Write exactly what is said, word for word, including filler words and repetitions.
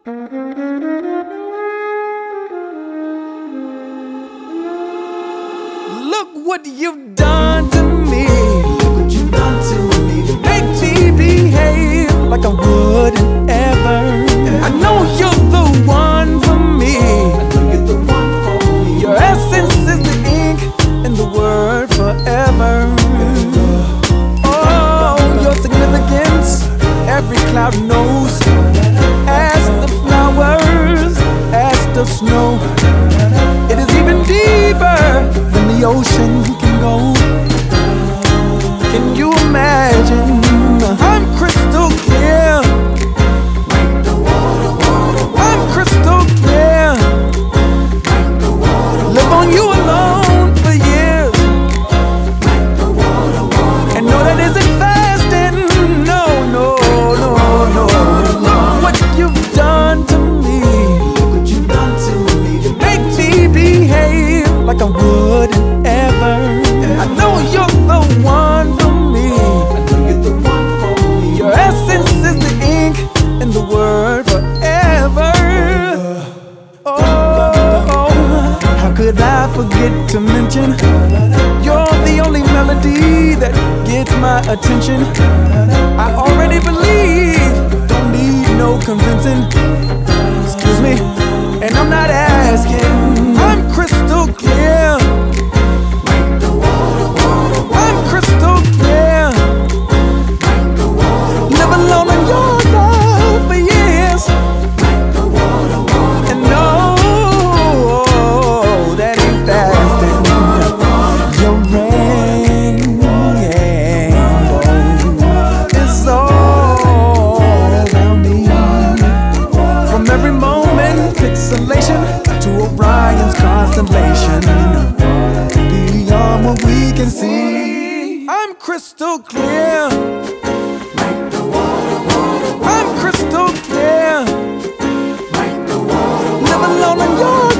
Look what you've done to me. Look what you've done to me. Make me behave like I wouldn't ever. I know you're the one for me. I know you're the one for me. Your essence is the ink and the word forever. Oh, your significance every cloud knows. As the flowers, as the snow, it is even deeper than the ocean can go. Can you imagine? I'm crystal clear. Make the water, water, water. I'm crystal clear. Make the water, Live on you alone for years. make the water, water. And no, that isn't fasting. No, no, no, no. Look what you've done to me. Look what you've done to me. Make me behave like I wouldn't ever. I know you're the one for me. I know you're the one for me. Your essence is the ink and the word forever. Oh, how could I forget to mention? You're the only melody that gets my attention. I already believe, don't need no convincing. Excuse me, and I'm not asking. I'm crystal clear. Make the water, water, water. I'm crystal clear. Make the water, Live alone in your love for years. make the water, water. And no, that ain't fasting. Your rainbow is all around me. From every moment, pixelation to Orion's constellation. Beyond what we can see, I'm crystal clear. Make the water, water, water. I'm crystal clear. Make the water, Live alone in your